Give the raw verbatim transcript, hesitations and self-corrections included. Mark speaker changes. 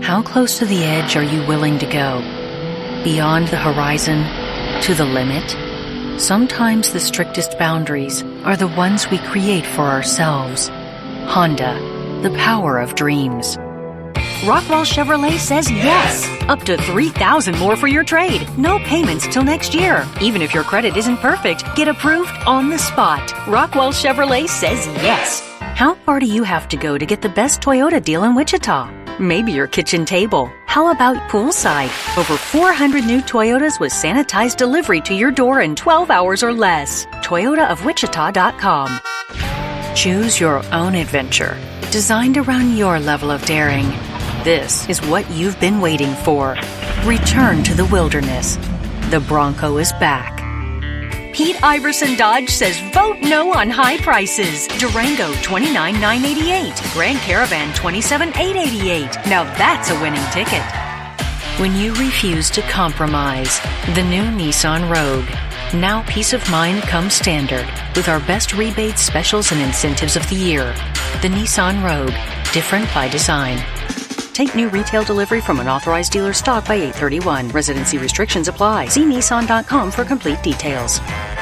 Speaker 1: How close to the edge are you willing to go? Beyond the horizon? To the limit? Sometimes the strictest boundaries are the ones we create for ourselves. Honda, the power of dreams.
Speaker 2: Rockwell Chevrolet says yes. Up to three thousand dollars more for your trade. No payments till next year. Even if your credit isn't perfect, get approved on the spot. Rockwell Chevrolet says yes. How far do you have to go to get the best Toyota deal in Wichita? Maybe your kitchen table. How about poolside? Over four hundred new Toyotas with sanitized delivery to your door in twelve hours or less. Toyota of Wichita dot com.
Speaker 1: Choose your own adventure, designed around your level of daring. This is what you've been waiting for. Return to the wilderness. The Bronco is back.
Speaker 2: Pete Iverson Dodge says vote no on high prices. Durango twenty-nine thousand nine hundred eighty-eight dollars. Grand Caravan twenty-seven thousand eight hundred eighty-eight dollars. Now that's a winning ticket.
Speaker 1: When you refuse to compromise, the new Nissan Rogue. Now peace of mind comes standard with our best rebates, specials, and incentives of the year. The Nissan Rogue, different by design. Take new retail delivery from an authorized dealer stock by eight thirty-one. Residency restrictions apply. See Nissan dot com for complete details.